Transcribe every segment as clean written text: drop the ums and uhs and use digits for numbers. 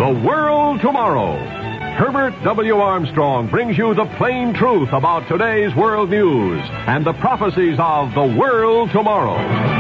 The World Tomorrow. Herbert W. Armstrong brings you the plain truth about today's world news and the prophecies of the world tomorrow.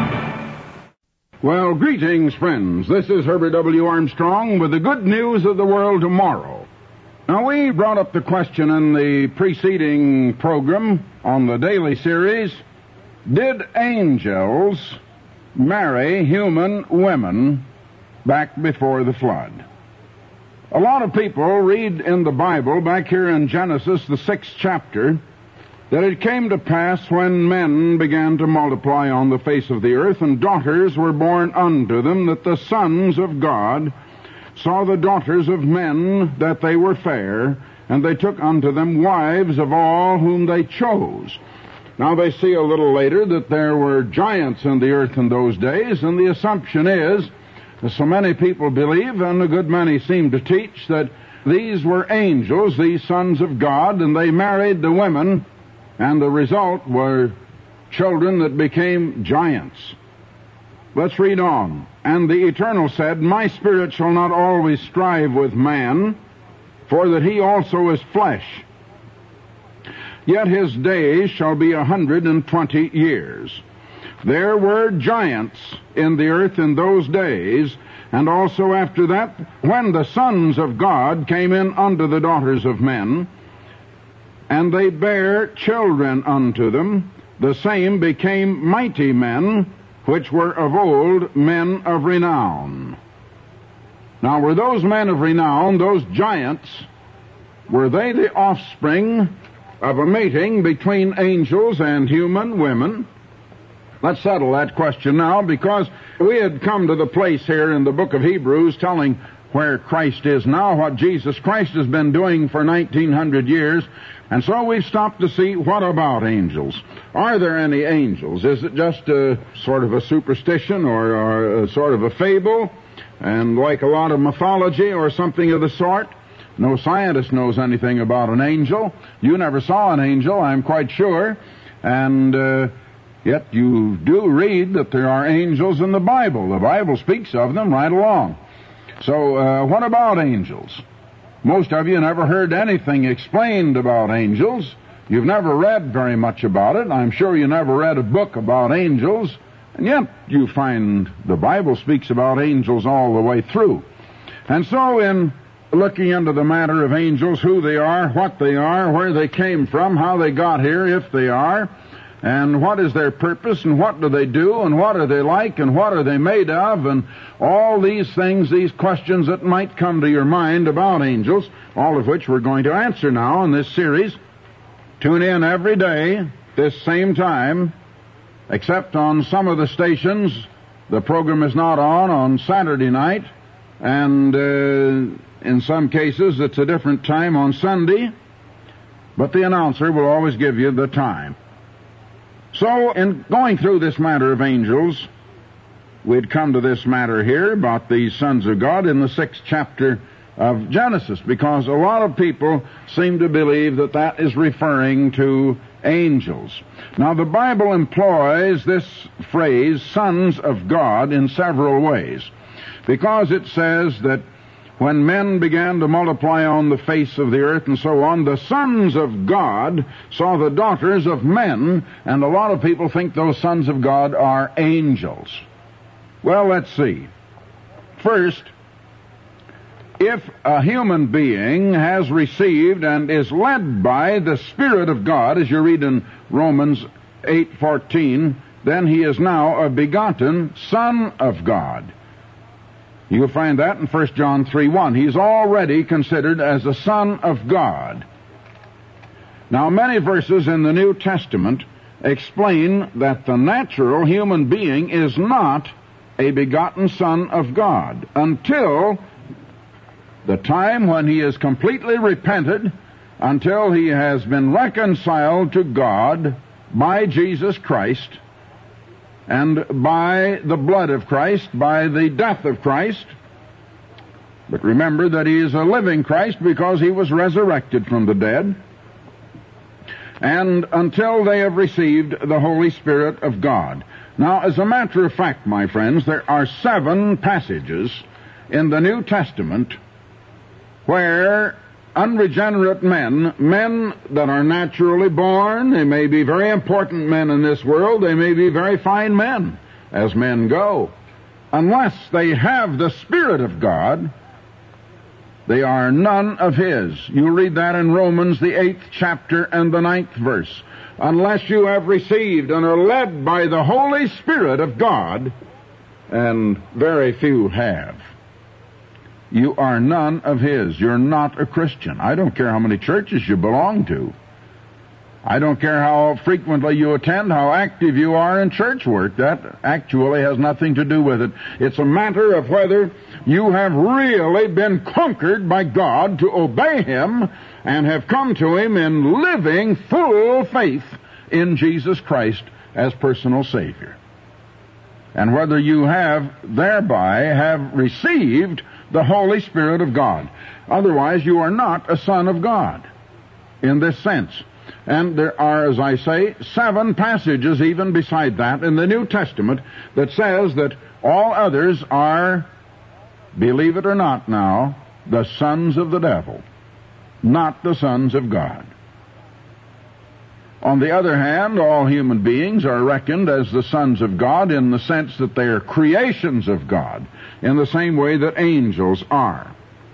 Well, greetings, friends. This is Herbert W. Armstrong with the good news of the world tomorrow. Now, we brought up the question in the preceding program on the daily series, did angels marry human women back before the flood? A lot of people read in the Bible, back here in Genesis, the 6th chapter, that it came to pass when men began to multiply on the face of the earth, and daughters were born unto them, that the sons of God saw the daughters of men that they were fair, and they took unto them wives of all whom they chose. Now they see a little later that there were giants in the earth in those days, and the assumption is, so many people believe, and a good many seem to teach, that these were angels, these sons of God, and they married the women, and the result were children that became giants. Let's read on. And the Eternal said, My spirit shall not always strive with man, for that he also is flesh. Yet his days shall be 120 years. There were giants in the earth in those days, and also after that, when the sons of God came in unto the daughters of men, and they bare children unto them, the same became mighty men, which were of old men of renown. Now, were those men of renown, those giants, were they the offspring of a mating between angels and human women? Let's settle that question now, because we had come to the place here in the book of Hebrews telling where Christ is now, what Jesus Christ has been doing for 1900 years, and so we've stopped to see, what about angels? Are there any angels? Is it just a sort of a superstition or a sort of a fable, and like a lot of mythology or something of the sort? No scientist knows anything about an angel. You never saw an angel, I'm quite sure, and yet you do read that there are angels in the Bible. The Bible speaks of them right along. So what about angels? Most of you never heard anything explained about angels. You've never read very much about it. I'm sure you never read a book about angels. And yet you find the Bible speaks about angels all the way through. And so in looking into the matter of angels, who they are, what they are, where they came from, how they got here, if they are, and what is their purpose, and what do they do, and what are they like, and what are they made of, and all these things, these questions that might come to your mind about angels, all of which we're going to answer now in this series. Tune in every day, this same time, except on some of the stations, the program is not on Saturday night, and in some cases it's a different time on Sunday, but the announcer will always give you the time. So, in going through this matter of angels, we'd come to this matter here about these sons of God in the 6th chapter of Genesis, because a lot of people seem to believe that that is referring to angels. Now, the Bible employs this phrase, sons of God, in several ways, because it says that when men began to multiply on the face of the earth and so on, the sons of God saw the daughters of men, and a lot of people think those sons of God are angels. Well, let's see. First, if a human being has received and is led by the Spirit of God, as you read in Romans 8:14, then he is now a begotten Son of God. You'll find that in 1 John 3:1. He's already considered as a son of God. Now, many verses in the New Testament explain that the natural human being is not a begotten son of God until the time when he is completely repented, until he has been reconciled to God by Jesus Christ, and by the blood of Christ, by the death of Christ. But remember that he is a living Christ because he was resurrected from the dead. And until they have received the Holy Spirit of God. Now, as a matter of fact, my friends, there are 7 passages in the New Testament where unregenerate men that are naturally born, they may be very important men in this world, they may be very fine men, as men go, unless they have the Spirit of God, they are none of His. You read that in Romans, the 8th chapter and the 9th verse. Unless you have received and are led by the Holy Spirit of God, and very few have, you are none of His. You're not a Christian. I don't care how many churches you belong to. I don't care how frequently you attend, how active you are in church work. That actually has nothing to do with it. It's a matter of whether you have really been conquered by God to obey Him and have come to Him in living full faith in Jesus Christ as personal Savior. And whether you have thereby received the Holy Spirit of God. Otherwise, you are not a son of God in this sense. And there are, as I say, 7 passages even beside that in the New Testament that says that all others are, believe it or not now, the sons of the devil, not the sons of God. On the other hand, all human beings are reckoned as the sons of God in the sense that they are creations of God, in the same way that angels are.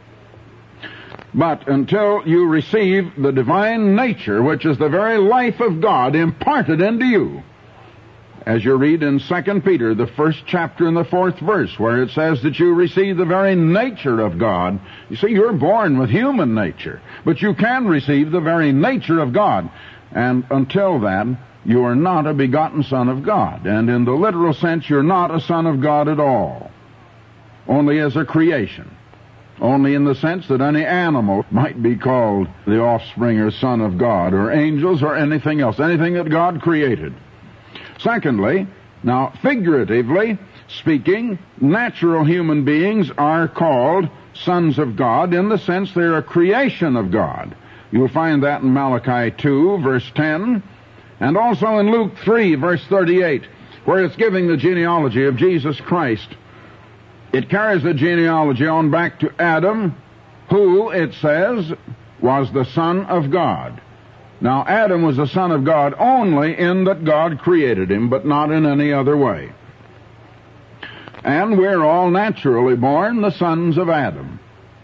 But until you receive the divine nature, which is the very life of God imparted into you, as you read in 2 Peter, the 1st chapter and the 4th verse, where it says that you receive the very nature of God. You see, you're born with human nature, but you can receive the very nature of God. And until then, you are not a begotten son of God. And in the literal sense, you're not a son of God at all. Only as a creation. Only in the sense that any animal might be called the offspring or son of God, or angels, or anything else, anything that God created. Secondly, now figuratively speaking, natural human beings are called sons of God in the sense they're a creation of God. You'll find that in Malachi 2, verse 10, and also in Luke 3, verse 38, where it's giving the genealogy of Jesus Christ. It carries the genealogy on back to Adam, who, it says, was the Son of God. Now, Adam was the Son of God only in that God created him, but not in any other way. And we're all naturally born the sons of Adam.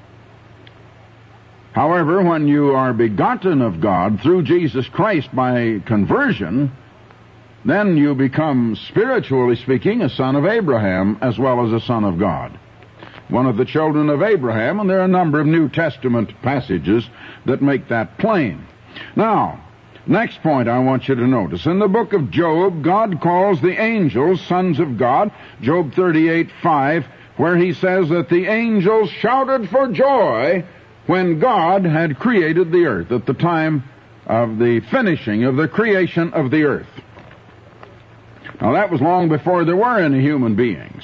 However, when you are begotten of God through Jesus Christ by conversion, then you become, spiritually speaking, a son of Abraham as well as a son of God. One of the children of Abraham, and there are a number of New Testament passages that make that plain. Now, next point I want you to notice. In the book of Job, God calls the angels sons of God. Job 38:5, where he says that the angels shouted for joy when God had created the earth, at the time of the finishing of the creation of the earth. Now, that was long before there were any human beings.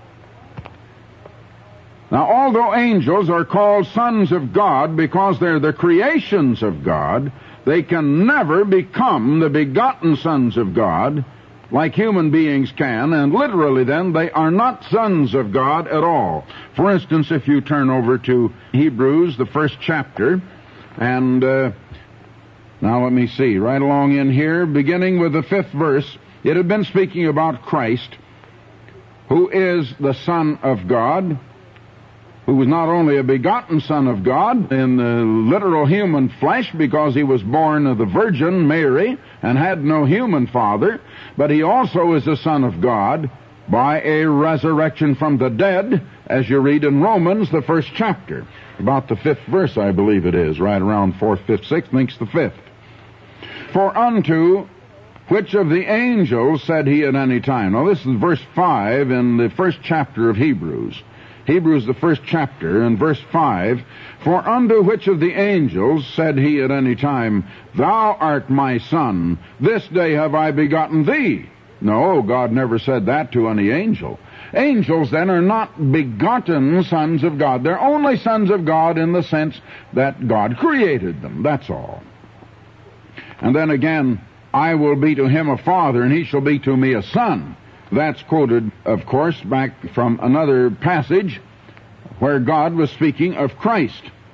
Now, although angels are called sons of God because they're the creations of God, they can never become the begotten sons of God like human beings can, and literally then, they are not sons of God at all. For instance, if you turn over to Hebrews, the 1st chapter, and now let me see, right along in here, beginning with the 5th verse, it had been speaking about Christ, who is the Son of God, who was not only a begotten Son of God in the literal human flesh because he was born of the Virgin Mary and had no human father, but he also is the Son of God by a resurrection from the dead, as you read in Romans, the 1st chapter. About the 5th verse, I believe it is, right around 4th, 5th, 6th, I think's the 5th. For unto which of the angels said he at any time? Now this is verse 5 in the 1st chapter of Hebrews. Hebrews, the 1st chapter, and verse 5, for unto which of the angels said he at any time, Thou art my son, this day have I begotten thee? No, God never said that to any angel. Angels, then, are not begotten sons of God. They're only sons of God in the sense that God created them, that's all. And then again, I will be to him a father, and he shall be to me a son. That's quoted, of course, back from another passage where God was speaking of Christ.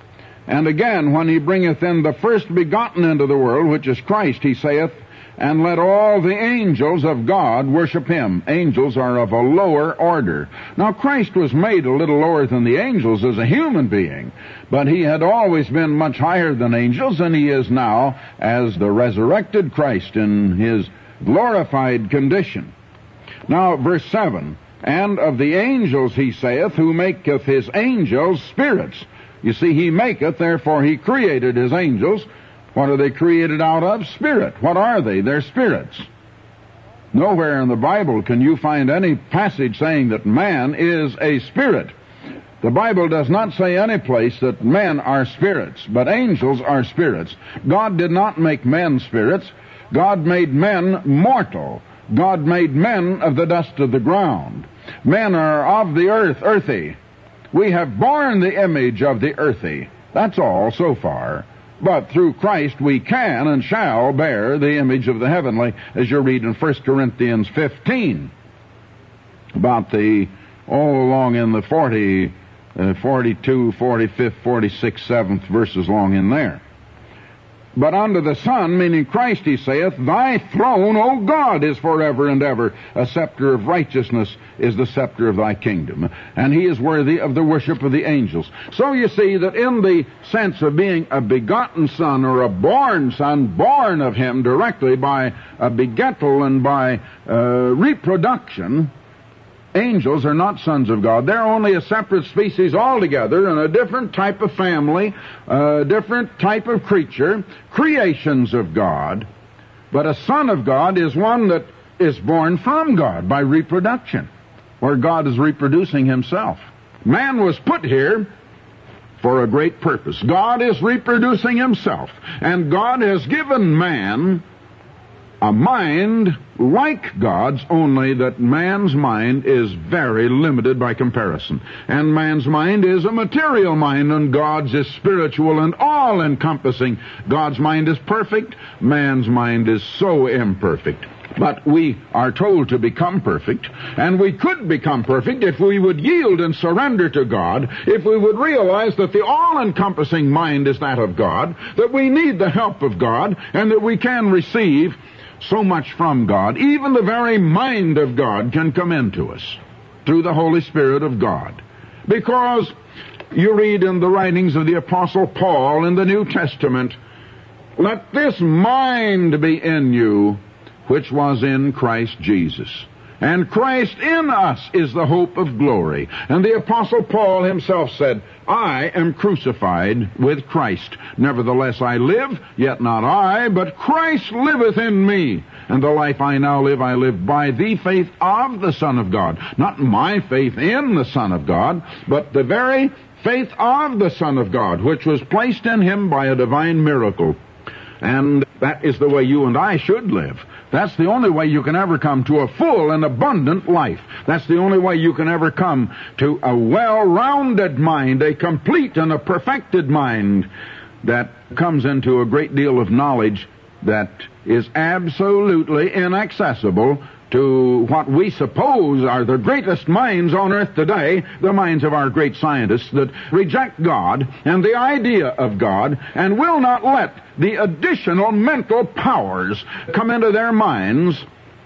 And again, when he bringeth in the first begotten into the world, which is Christ, he saith, and let all the angels of God worship him. Angels are of a lower order. Now, Christ was made a little lower than the angels as a human being, but he had always been much higher than angels, and he is now as the resurrected Christ in his glorified condition. Now, verse 7, and of the angels he saith, who maketh his angels spirits. You see, he maketh, therefore he created his angels. What are they created out of? Spirit. What are they? They're spirits. Nowhere in the Bible can you find any passage saying that man is a spirit. The Bible does not say any place that men are spirits, but angels are spirits. God did not make men spirits. God made men mortal. God made men of the dust of the ground. Men are of the earth, earthy. We have borne the image of the earthy. That's all so far. But through Christ we can and shall bear the image of the heavenly, as you read in 1 Corinthians 15. About along in the 42, 45th, 46th, 7th verses long in there. But unto the Son, meaning Christ, he saith, thy throne, O God, is forever and ever. A scepter of righteousness is the scepter of thy kingdom. And he is worthy of the worship of the angels. So you see that in the sense of being a begotten son or a born son, born of him directly by a begettal and by reproduction, angels are not sons of God. They're only a separate species altogether and a different type of family, a different type of creature, creations of God. But a son of God is one that is born from God by reproduction, where God is reproducing himself. Man was put here for a great purpose. God is reproducing himself, and God has given man a mind like God's, only that man's mind is very limited by comparison. And man's mind is a material mind, and God's is spiritual and all-encompassing. God's mind is perfect. Man's mind is so imperfect. But we are told to become perfect, and we could become perfect if we would yield and surrender to God, if we would realize that the all-encompassing mind is that of God, that we need the help of God, and that we can receive so much from God. Even the very mind of God can come into us through the Holy Spirit of God. Because you read in the writings of the Apostle Paul in the New Testament, let this mind be in you, which was in Christ Jesus. And Christ in us is the hope of glory. And the Apostle Paul himself said, I am crucified with Christ. Nevertheless I live, yet not I, but Christ liveth in me. And the life I now live, I live by the faith of the Son of God. Not my faith in the Son of God, but the very faith of the Son of God, which was placed in him by a divine miracle. And that is the way you and I should live. That's the only way you can ever come to a full and abundant life. That's the only way you can ever come to a well-rounded mind, a complete and a perfected mind that comes into a great deal of knowledge that is absolutely inaccessible to what we suppose are the greatest minds on earth today, the minds of our great scientists that reject God and the idea of God and will not let the additional mental powers come into their minds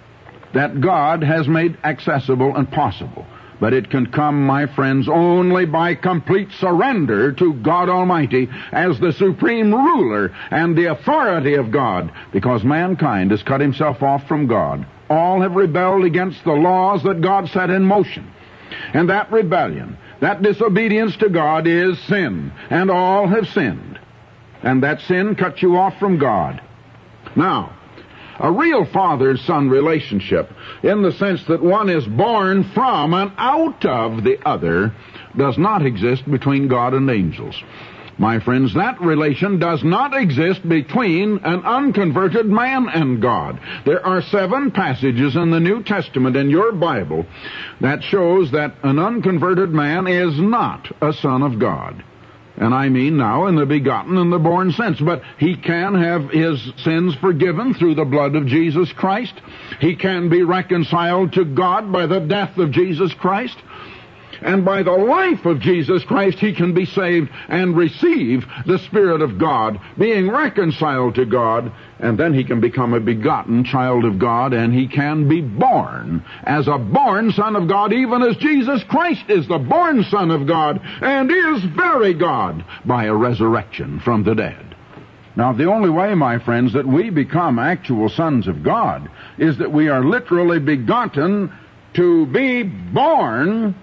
that God has made accessible and possible. But it can come, my friends, only by complete surrender to God Almighty as the supreme ruler and the authority of God, because mankind has cut himself off from God. All have rebelled against the laws that God set in motion. And that rebellion, that disobedience to God is sin, and all have sinned. And that sin cuts you off from God. Now, a real father-son relationship, in the sense that one is born from and out of the other, does not exist between God and angels. My friends, that relation does not exist between an unconverted man and God. There are 7 passages in the New Testament in your Bible that shows that an unconverted man is not a son of God. And I mean now in the begotten and the born sense. But he can have his sins forgiven through the blood of Jesus Christ. He can be reconciled to God by the death of Jesus Christ. And by the life of Jesus Christ, he can be saved and receive the Spirit of God, being reconciled to God, and then he can become a begotten child of God, and he can be born as a born son of God, even as Jesus Christ is the born Son of God and is very God by a resurrection from the dead. Now, the only way, my friends, that we become actual sons of God is that we are literally begotten to be born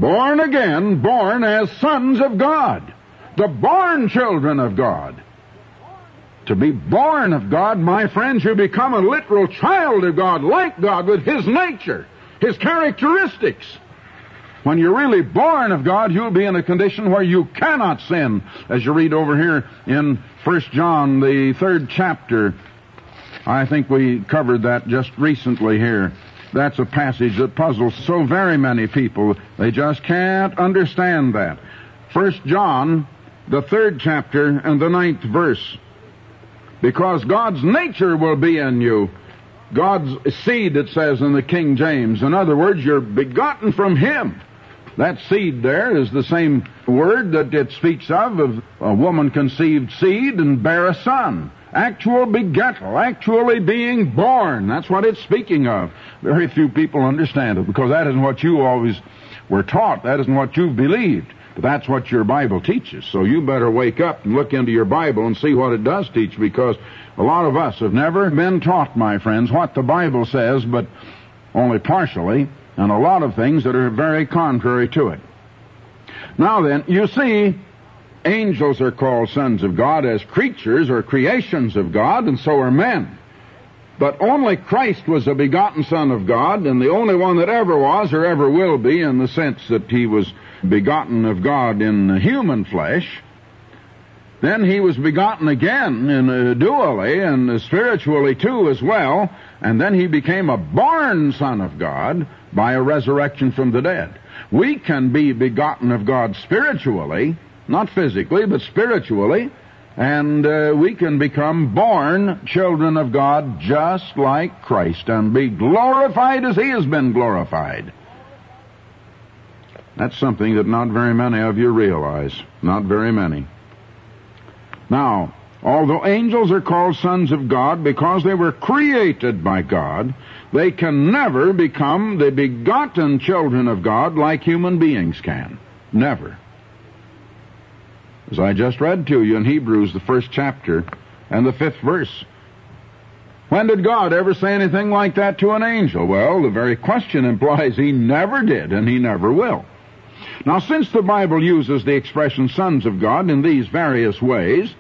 again, born as sons of God, the born children of God. To be born of God, my friends, you become a literal child of God, like God, with His nature, His characteristics. When you're really born of God, you'll be in a condition where you cannot sin. As you read over here in 1 John, the 3rd chapter, I think we covered that just recently here. That's a passage that puzzles so very many people. They just can't understand that. 1 John, the 3rd chapter, and the 9th verse. Because God's nature will be in you. God's seed, it says in the King James. In other words, you're begotten from Him. That seed there is the same word that it speaks of a woman conceived seed and bear a son. Actual begettal, actually being born. That's what it's speaking of. Very few people understand it, because that isn't what you always were taught. That isn't what you've believed. But that's what your Bible teaches. So you better wake up and look into your Bible and see what it does teach, because a lot of us have never been taught, my friends, what the Bible says, but only partially, and a lot of things that are very contrary to it. Now then, you see, angels are called sons of God as creatures or creations of God, and so are men. But only Christ was a begotten Son of God, and the only one that ever was or ever will be, in the sense that he was begotten of God in human flesh. Then he was begotten again in dually and spiritually too as well, and then he became a born Son of God by a resurrection from the dead. We can be begotten of God spiritually, not physically, but spiritually, and we can become born children of God just like Christ and be glorified as He has been glorified. That's something that not very many of you realize. Not very many. Now, although angels are called sons of God because they were created by God, they can never become the begotten children of God like human beings can. Never. As I just read to you in Hebrews, the 1st chapter and the 5th verse. When did God ever say anything like that to an angel? Well, the very question implies He never did, and He never will. Now, since the Bible uses the expression sons of God in these various ways,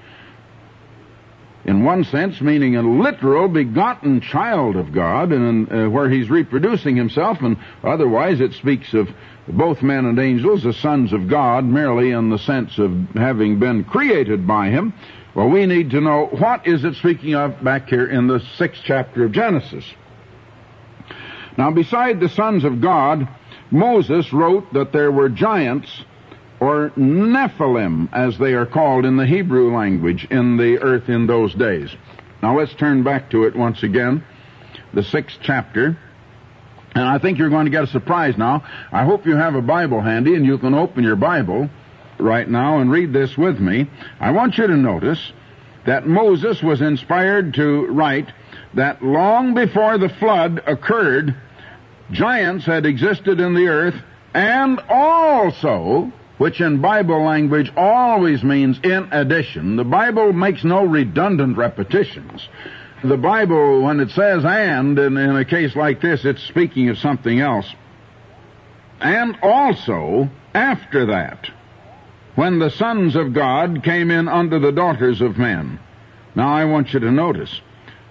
in one sense meaning a literal begotten child of God, and where He's reproducing Himself, and otherwise it speaks of both men and angels as sons of God, merely in the sense of having been created by Him, well, we need to know what is it speaking of back here in the 6th chapter of Genesis. Now, beside the sons of God, Moses wrote that there were giants, or Nephilim, as they are called in the Hebrew language, in the earth in those days. Now let's turn back to it once again, the 6th chapter. And I think you're going to get a surprise now. I hope you have a Bible handy and you can open your Bible right now and read this with me. I want you to notice that Moses was inspired to write that long before the flood occurred, giants had existed in the earth, and also, which in Bible language always means in addition. The Bible makes no redundant repetitions. The Bible, when it says and, in a case like this, it's speaking of something else. And also, after that, when the sons of God came in unto the daughters of men. Now I want you to notice.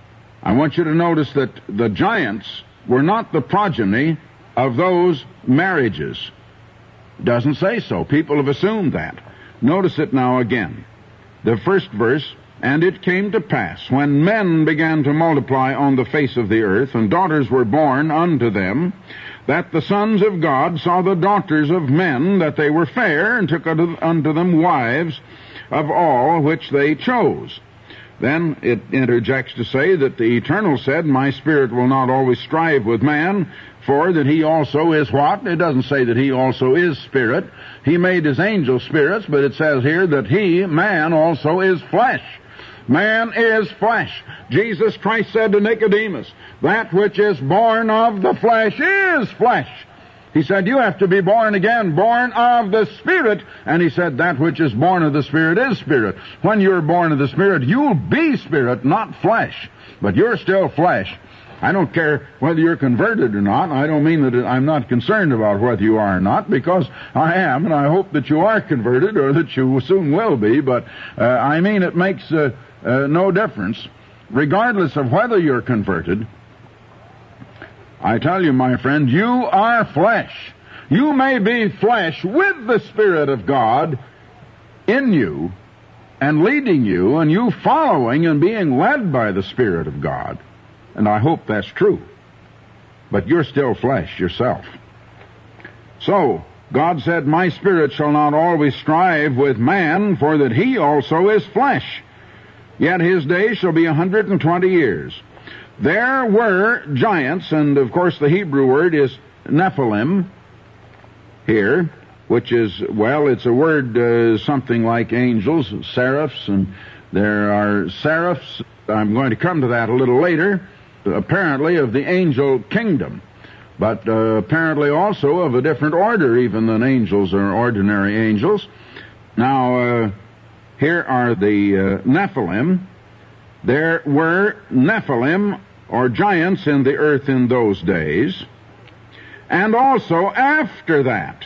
that the giants were not the progeny of those marriages. Doesn't say so. People have assumed that. Notice it now again. The 1st verse, and it came to pass, when men began to multiply on the face of the earth, and daughters were born unto them, that the sons of God saw the daughters of men, that they were fair, and took unto them wives of all which they chose. Then it interjects to say that the Eternal said, my spirit will not always strive with man, for that he also is what? It doesn't say that he also is spirit. He made his angels spirits, but it says here that he, man, also is flesh. Man is flesh. Jesus Christ said to Nicodemus, that which is born of the flesh is flesh. He said, you have to be born again, born of the Spirit. And he said, that which is born of the Spirit is spirit. When you're born of the Spirit, you'll be spirit, not flesh. But you're still flesh. I don't care whether you're converted or not. I don't mean that I'm not concerned about whether you are or not, because I am, and I hope that you are converted or that you soon will be. But I mean it makes no difference. Regardless of whether you're converted, I tell you, my friend, you are flesh. You may be flesh with the Spirit of God in you and leading you, and you following and being led by the Spirit of God. And I hope that's true. But you're still flesh yourself. So, God said, my spirit shall not always strive with man, for that he also is flesh. Yet his days shall be 120 years. There were giants, and of course the Hebrew word is Nephilim here, which is, well, it's a word something like angels, seraphs, and there are seraphs. I'm going to come to that a little later, apparently of the angel kingdom, but apparently also of a different order even than angels or ordinary angels. Now, here are the Nephilim. There were Nephilim, or giants, in the earth in those days, and also after that.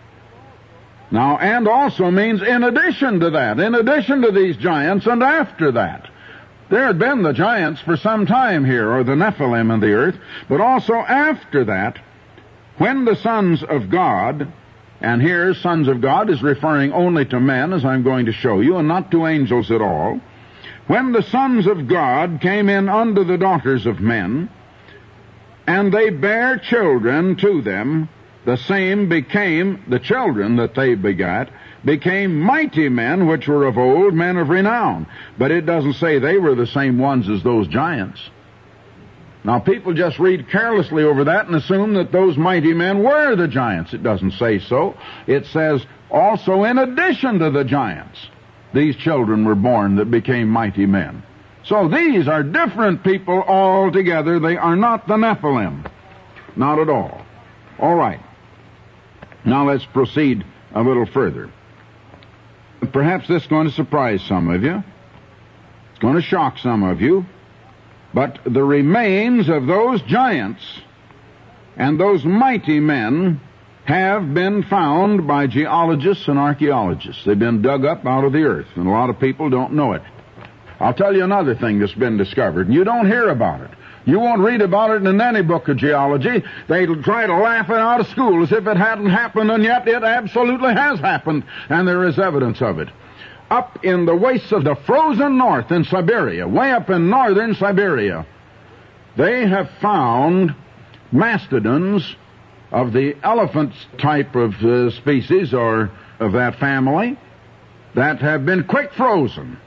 Now, and also means in addition to that, in addition to these giants and after that. There had been the giants for some time here, or the Nephilim in the earth, but also after that, when the sons of God, and here sons of God is referring only to men, as I'm going to show you, and not to angels at all, when the sons of God came in unto the daughters of men, and they bare children to them, the same became, the children that they begat, became mighty men which were of old, men of renown. But it doesn't say they were the same ones as those giants. Now people just read carelessly over that and assume that those mighty men were the giants. It doesn't say so. It says also in addition to the giants, these children were born that became mighty men. So these are different people altogether. They are not the Nephilim. Not at all. All right. Now let's proceed a little further. Perhaps this is going to surprise some of you. It's going to shock some of you. But the remains of those giants and those mighty men have been found by geologists and archaeologists. They've been dug up out of the earth, and a lot of people don't know it. I'll tell you another thing that's been discovered, and you don't hear about it. You won't read about it in any book of geology. They'll try to laugh it out of school as if it hadn't happened, and yet it absolutely has happened, and there is evidence of it. Up in the wastes of the frozen north in Siberia, way up in northern Siberia, they have found mastodons of the elephant type of species, or of that family, that have been quick frozen.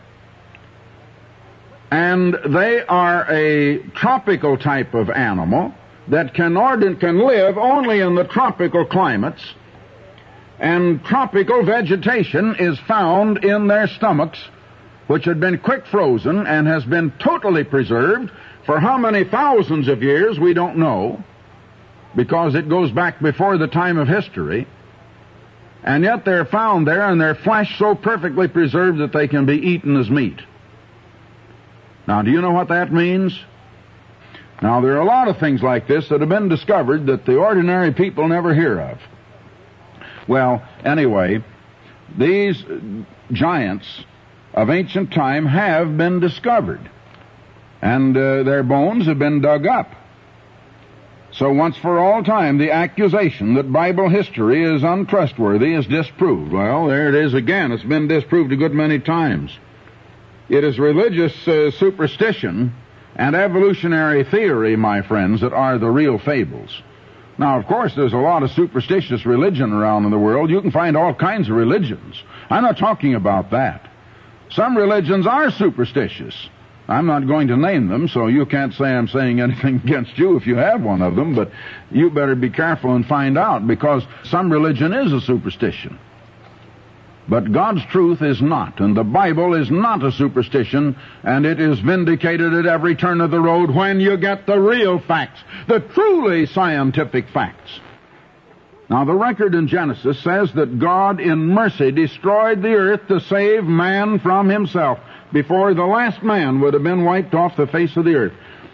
And they are a tropical type of animal that can live only in the tropical climates, and tropical vegetation is found in their stomachs, which had been quick frozen and has been totally preserved for how many thousands of years we don't know, because it goes back before the time of history. And yet they're found there, and their flesh so perfectly preserved that they can be eaten as meat. Now, do you know what that means? Now, there are a lot of things like this that have been discovered that the ordinary people never hear of. Well, anyway, these giants of ancient time have been discovered, and their bones have been dug up. So once for all time, the accusation that Bible history is untrustworthy is disproved. Well, there it is again. It's been disproved a good many times. It is religious superstition and evolutionary theory, my friends, that are the real fables. Now, of course, there's a lot of superstitious religion around in the world. You can find all kinds of religions. I'm not talking about that. Some religions are superstitious, I'm not going to name them, so you can't say I'm saying anything against you if you have one of them, but you better be careful and find out, because some religion is a superstition. But God's truth is not, and the Bible is not a superstition, and it is vindicated at every turn of the road when you get the real facts, the truly scientific facts. Now, the record in Genesis says that God in mercy destroyed the earth to save man from himself before the last man would have been wiped off the face of the earth.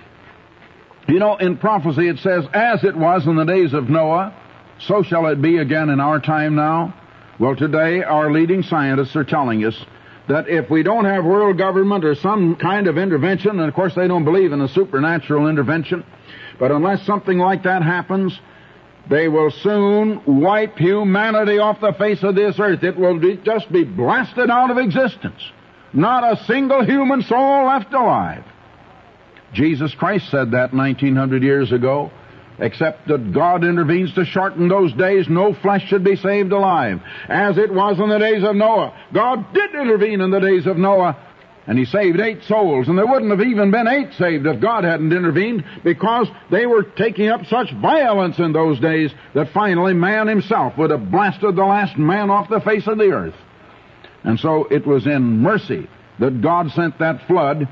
You know, in prophecy it says, as it was in the days of Noah, so shall it be again in our time now. Well, today our leading scientists are telling us that if we don't have world government or some kind of intervention, and of course they don't believe in a supernatural intervention, but unless something like that happens, they will soon wipe humanity off the face of this earth. It will just be blasted out of existence. Not a single human soul left alive. Jesus Christ said that 1900 years ago. Except that God intervenes to shorten those days, no flesh should be saved alive. As it was in the days of Noah. God did intervene in the days of Noah, and he saved 8 souls. And there wouldn't have even been 8 saved if God hadn't intervened, because they were taking up such violence in those days that finally man himself would have blasted the last man off the face of the earth. And so it was in mercy that God sent that flood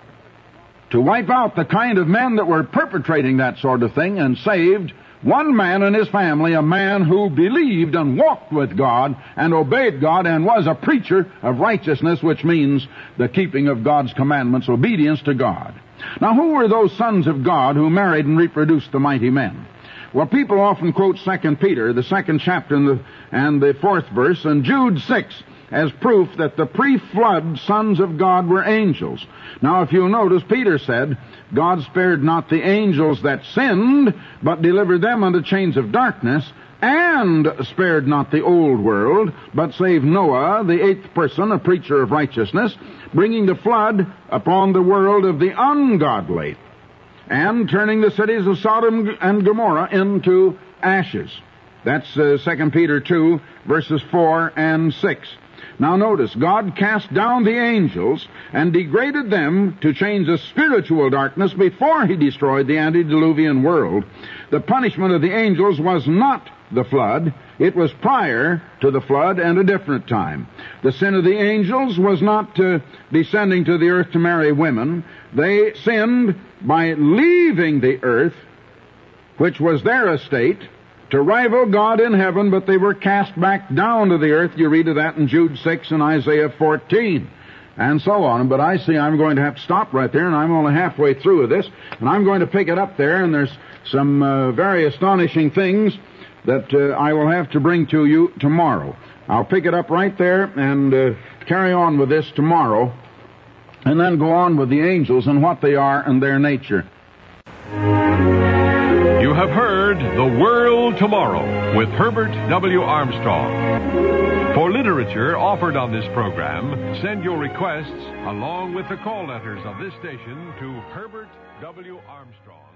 to wipe out the kind of men that were perpetrating that sort of thing, and saved one man and his family, a man who believed and walked with God and obeyed God and was a preacher of righteousness, which means the keeping of God's commandments, obedience to God. Now, who were those sons of God who married and reproduced the mighty men? Well, people often quote 2 Peter, the 2nd chapter and the 4th verse, and Jude 6, as proof that the pre-flood sons of God were angels. Now, if you'll notice, Peter said, God spared not the angels that sinned, but delivered them unto chains of darkness, and spared not the old world, but saved Noah, the 8th person, a preacher of righteousness, bringing the flood upon the world of the ungodly, and turning the cities of Sodom and Gomorrah into ashes. That's 2 Peter 2, verses 4 and 6. Now notice, God cast down the angels and degraded them to chains of spiritual darkness before he destroyed the antediluvian world. The punishment of the angels was not the flood. It was prior to the flood and a different time. The sin of the angels was not descending to the earth to marry women. They sinned by leaving the earth, which was their estate, to rival God in heaven, but they were cast back down to the earth. You read of that in Jude 6 and Isaiah 14, and so on. But I see I'm going to have to stop right there, and I'm only halfway through with this, and I'm going to pick it up there, and there's some very astonishing things that I will have to bring to you tomorrow. I'll pick it up right there and carry on with this tomorrow, and then go on with the angels and what they are and their nature. You have heard The World Tomorrow with Herbert W. Armstrong. For literature offered on this program, send your requests along with the call letters of this station to Herbert W. Armstrong.